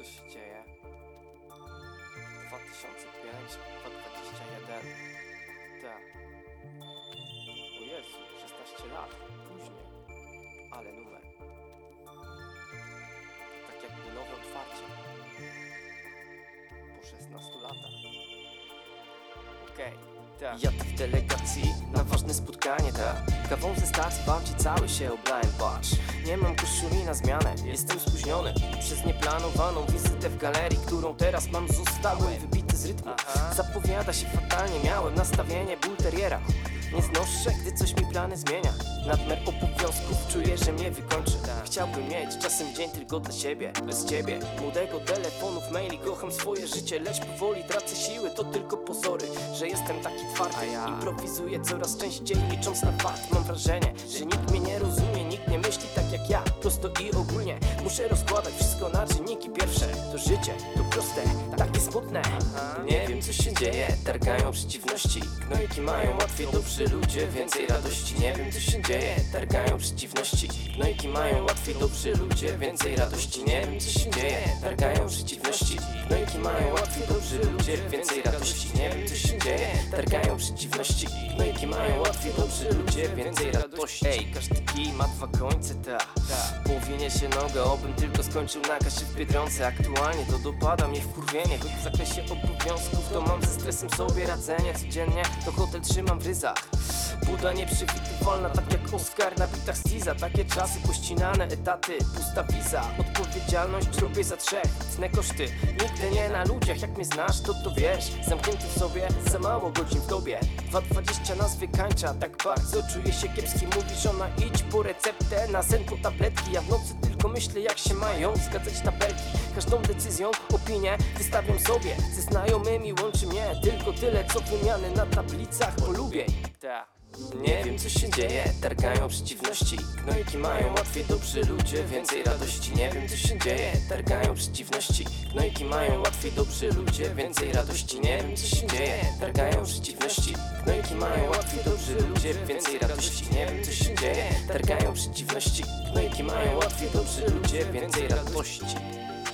się dzieje? 2005, 2021. Tak. O Jezu, 16 lat później. Ale numer. Tak jakby nowe otwarcie. Po 16 latach. Okej, tak. Ja tu w delegacji na ważne spotkanie, tak. Kawą ze stacji wam ci cały się oblałem, patrz. Nie mam koszuli na zmianę, jestem spóźniony przez nieplanowaną wizytę w galerii, którą teraz mam. Zostałem wybity z rytmu. Zapowiada się fatalnie, miałem nastawienie bulteriera. Nie znoszę, gdy coś mi plany zmienia. Nadmiar obowiązków czuję, że mnie wykończy. Chciałbym mieć czasem dzień tylko dla siebie, bez ciebie. Młodego telefonów, maili, kocham swoje życie, lecz powoli tracę siły, to tylko pozory, że jestem taki twardy. Improwizuję coraz częściej, licząc na fakt. Mam wrażenie, że nikt mnie nie rozumie, nikt nie myśli tak jak ja. Prosto i ogólnie muszę rozkładać wszystko na czynniki pierwsze. To życie, to proste, takie smutne. Nie wiem co się dzieje, targają przeciwności. Gnojki mają łatwiej, dobrzy ludzie, więcej radości. Nie wiem co się dzieje, targają przeciwności. Gnojki mają łatwiej, dobrzy ludzie, więcej radości. Nie wiem co się dzieje, targają przeciwności. Gnojki mają łatwiej, dobrzy ludzie, więcej radości. Nie wiem co się dzieje, targają przeciwności. Gnojki mają łatwiej, dobrzy ludzie, więcej radości. Ej, każdy kij ma dwa końce, ta. Powinie się noga, obym tylko skończył na kasie w Biedronce. Aktualnie to dopada mnie wkurwienie, choć w zakresie obowiązków to mam ze stresem sobie radzenie. Codziennie to hotel trzymam w ryzach. Buda nieprzewidywalna, tak jak Oscar na bitach Stiza. Takie czasy, pościnane etaty, pusta wiza. Odpowiedzialność robię za trzech, cne koszty nigdy nie na ludziach. Jak mnie znasz, to wiesz, zamknięty w sobie, za mało godzin w dobie. 2,20 nas wykańcza, tak bardzo czuję się kiepski. Mówi żona, idź po receptę, na sen po tabletki. Ja w nocy tylko myślę, jak się mają zgadzać tabelki. Każdą decyzją, opinię wystawiam sobie. Ze znajomymi łączy mnie tylko tyle, co wymiany na tablicach polubień. Nie wiem co się dzieje, targają przeciwności. Gnojki mają łatwiej, dobrzy ludzie, więcej radości. Nie wiem co się dzieje, targają przeciwności. Gnojki mają łatwiej, dobrzy ludzie, więcej radości. Nie wiem co się dzieje, targają przeciwności. Gnojki mają łatwiej, dobrzy ludzie, więcej radości. Nie wiem co się dzieje, targają przeciwności. Gnojki mają łatwiej, dobrzy ludzie, więcej radości.